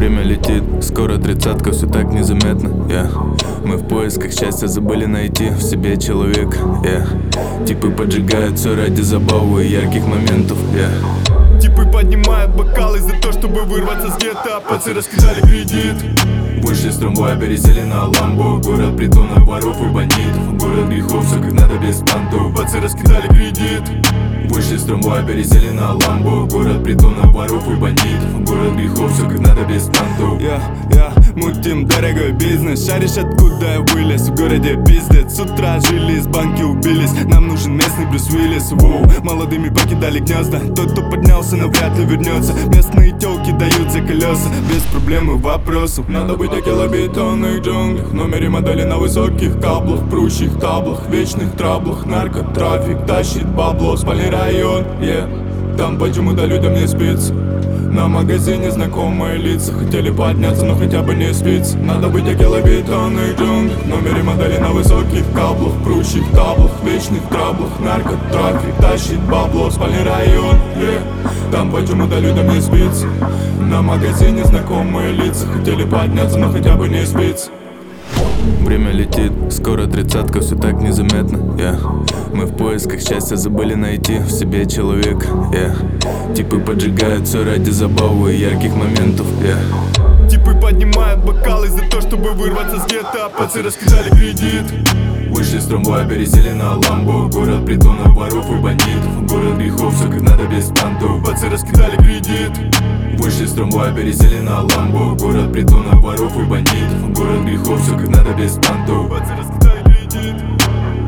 Время летит, скоро тридцатка, все так незаметно, Мы в поисках счастья забыли найти в себе человека, Типы поджигают все ради забавы и ярких моментов, Типы поднимают бокалы за то, чтобы вырваться с гетто. Пацы раскидали кредит. Вышли с трамвая, пересели на ламбу. Город притонов, воров и бандитов. Город грехов, все как надо без понтов. Пацы раскидали кредит. Вышли с трамвая, пересели на ламбу. Город притонов, воров и бандитов. Город грехов, все как надо без понтов. Мутим дорогой бизнес. Шаришь, откуда я вылез? В городе пиздец. С утра жили, из банки убились. Нам нужен местный Брюс Уиллис. Молодыми покидали гнезда. Тот, кто поднялся, навряд ли вернется. Местные тёлки дают за колеса. Без проблем и вопросов. Надо быть околобетонных джунглях. В номере модели на высоких каблах. Прущих таблах, вечных траблах. Наркотрафик тащит бабло. Спальный район, там почему-то людям не спится. На магазине знакомые лица. Хотели подняться, но хотя бы не спится. Надо быть околобетонных джунглях. В номере модели на высоких каблах. Прущих таблах, вечных траблах. Наркотрафик тащит бабло. Спальный район, там почему-то людям не спится. На магазине знакомые лица. Хотели подняться, но хотя бы не спится. Время летит, скоро тридцатка, все так незаметно, Мы в поисках счастья забыли найти в себе человека, Типы поджигают все ради забавы и ярких моментов, Типы поднимают бокалы за то, чтобы вырваться с гетто. Пацы раскидали кредит. Вышли с трамвая, пересели на ламбу. Город притонов, воров и бандитов. Город грехов, все как надо без понтов. Пацы раскидали кредит. Вышли с трамвая, пересели на ламбу. Город притонов, воров и бандитов. Город грехов, все как надо без понтов. Пацы раскидали кредит.